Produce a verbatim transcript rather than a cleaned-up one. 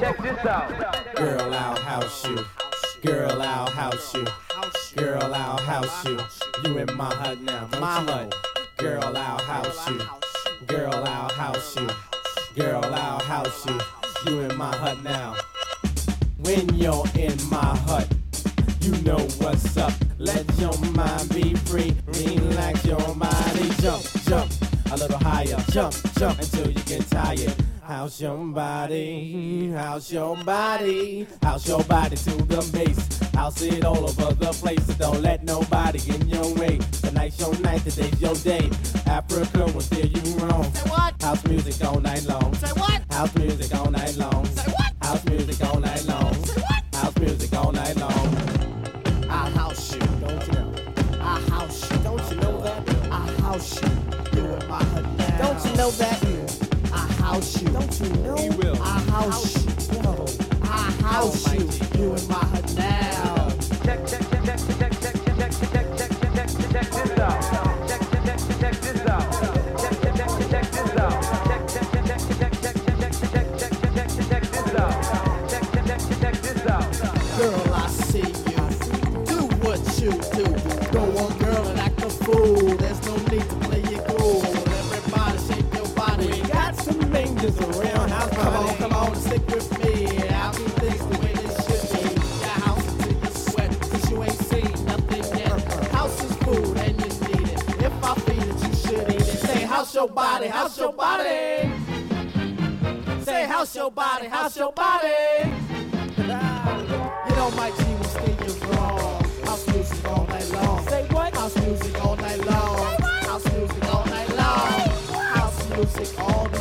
check this out. Girl, I'll house you. Girl, I'll house you. Girl, I'll house you. You in my hut now, my hut. Girl, I'll house you. Girl, I'll house you. Girl, I'll house you. You in my hut now. When you're in my hut, you know what's up. Let your mind be free. Relax your body. Jump, jump a little higher. Jump, jump until you get tired. House your body, house your body, house your body to the bass. House it all over the place, so don't let nobody in your way. Tonight's your night, today's your day. Africa will steer you wrong. Say what? House music all night long. Say what? House music all night long. Say what? House music all night long. Say what? House music all night long. I house you, don't you know? I house you, don't you know that? I house you, you in my hut now. Don't you know that? I house you, don't you know? We will. I house you, yo. I house you, you in my hut now. Check, check, check, check, check, check, check, check, check, check, check, check this out. Check, check, check, check this out. Check, check, check, check this out. Check, check, check, check, check, check, check, check, check, check, check this out. Check, check, check, check this out. Girl, I see you. Do what you do. Go on, girl, and act a fool. There's no need to play it cool. Everybody shake your body. We got some angels around. House Come on, come on, stick with me. I'll do things the way they should be. Your house until you sweat, cause you ain't seen nothing yet. House is food and you need it. If I feed it, you should eat it. Say, house your body, house your body. Say, house your body, house your body. You know my team will stay you wrong. House music all night long. Say what? House music all night long. House music all night long. House music all night long.